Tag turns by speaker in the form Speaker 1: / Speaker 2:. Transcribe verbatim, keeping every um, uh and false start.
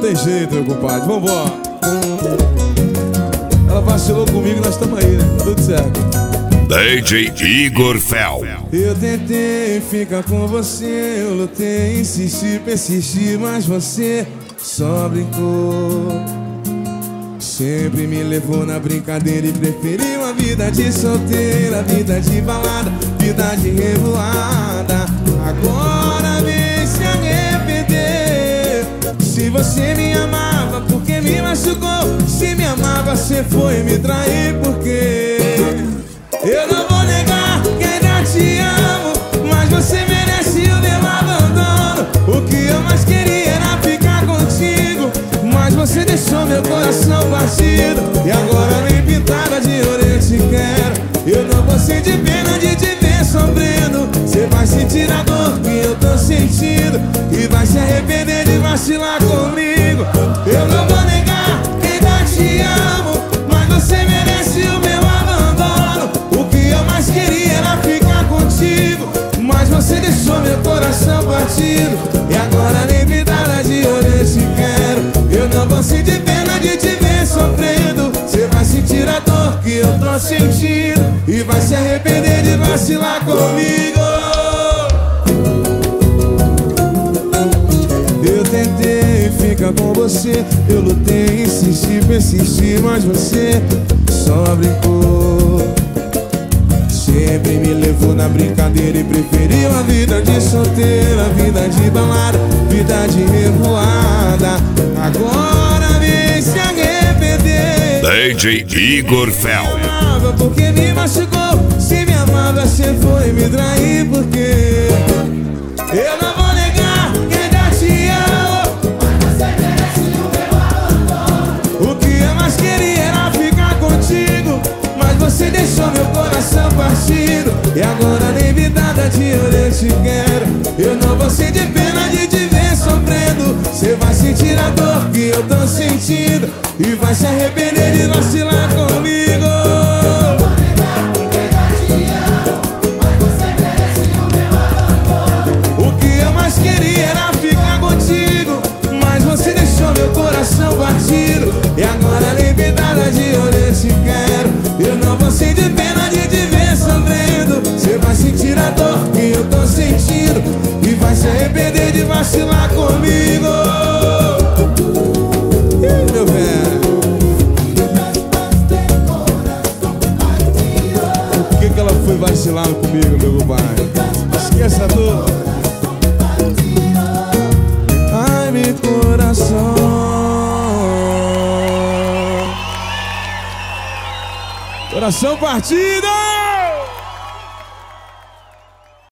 Speaker 1: tem jeito, meu compadre, vambora. Ela vacilou comigo, nós estamos aí, né? Tudo certo.
Speaker 2: D J Igor Fel.
Speaker 1: Eu tentei ficar com você, eu lutei, insisti, persisti, mas você só brincou. Sempre me levou na brincadeira e preferiu a vida de solteira, vida de balada, vida de revoada. Agora vem se arrepender. Se você me amava, porque me machucou? Se me amava, você foi me trair, porque eu não vou negar que ainda te amo, mas você merece o meu abandono. O que eu mais queria era ficar contigo, mas você deixou meu coração partido. E agora nem pintada de ouro eu te quero. Eu não vou sentir pena de te ver sofrendo. Você vai sentir a dor que eu tô sentindo e vai se arrepender de vacilar comigo. Eu não vou negar que ainda te amo, mas você merece o meu abandono. O que eu mais queria era ficar contigo, mas você deixou meu coração partido. E agora nem pintada de ouro eu te quero. Eu não vou sentir pena de te ver sofrendo. Você vai sentir a dor que eu tô sentindo e vai se arrepender de vacilar comigo. Eu tentei ficar com você, eu lutei, insisti, persisti, mas você só brincou. Sempre me levou na brincadeira e preferiu a vida de solteira, vida de balada, vida de revoada. Agora vem se arrepender.
Speaker 2: D J Igor Fel.
Speaker 1: Se me amava porque me machucou, se me amava você foi me trair, porque eu não vou negar que ainda te amo, mas você merece o meu abandono. O que eu mais queria era ficar contigo, mas você deixou meu coração partido. E agora nem vidada de ouro eu te quero. Eu não vou sentir pena de te ver sofrendo. Você vai sentir a dor que eu tô sentindo e vai se arrepender de vacilar comigo. O que eu mais queria era ficar contigo, mas você deixou meu coração partido. E agora nem vidada de ouro eu te quero. Eu não vou sentir pena de te ver sofrendo. Você vai sentir a dor que eu tô sentindo e vai se arrepender de vacilar comigo. Ih, meu velho, por que que ela foi vacilar comigo, meu compadre? Esqueça a dor. Ai, meu coração. Coração partido!